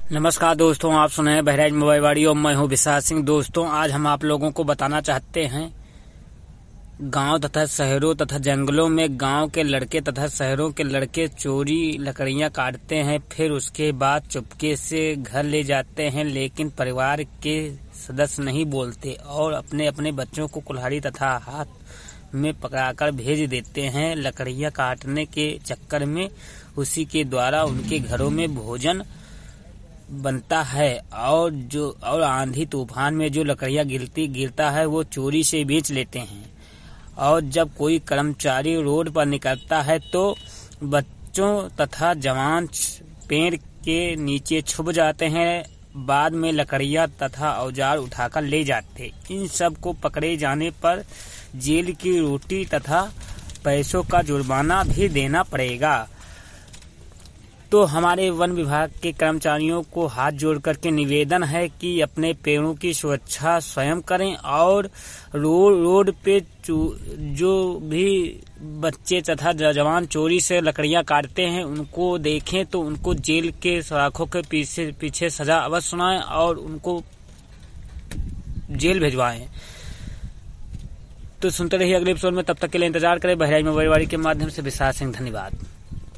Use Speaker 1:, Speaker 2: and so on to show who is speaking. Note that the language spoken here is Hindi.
Speaker 1: नमस्कार दोस्तों, आप सुने हैं बहराइच मोबाइलवाड़ी और मैं हूं विशाल सिंह। दोस्तों, आज हम आप लोगों को बताना चाहते हैं गांव तथा शहरों तथा जंगलों में गांव के लड़के तथा शहरों के लड़के चोरी लकड़ियां काटते हैं, फिर उसके बाद चुपके से घर ले जाते हैं, लेकिन परिवार के सदस्य नहीं बोलते और अपने अपने बच्चों को कुल्हाड़ी तथा हाथ में पकड़ाकर भेज देते हैं लकड़ियां काटने के चक्कर में। उसी के द्वारा उनके घरों में भोजन बनता है और आंधी तूफान में जो लकड़ियां गिरता है वो चोरी से बेच लेते हैं। और जब कोई कर्मचारी रोड पर निकलता है तो बच्चों तथा जवान पेड़ के नीचे छुप जाते हैं, बाद में लकड़ियां तथा औजार उठाकर ले जाते। इन सब को पकड़े जाने पर जेल की रोटी तथा पैसों का जुर्माना भी देना पड़ेगा। तो हमारे वन विभाग के कर्मचारियों को हाथ जोड़ करके निवेदन है कि अपने पेड़ों की सुरक्षा स्वयं करें और रोड पे जो भी बच्चे तथा जवान चोरी से लकड़ियां काटते हैं उनको देखें तो उनको जेल के सलाखों के पीछे सजा अवश्य सुनाएं और उनको जेल भिजवाएं। तो सुनते रहिए अगले एपिसोड में, तब तक के लिए इंतजार करें। बहराइच मोबाइलवाड़ी के माध्यम से विशाल सिंह, धन्यवाद।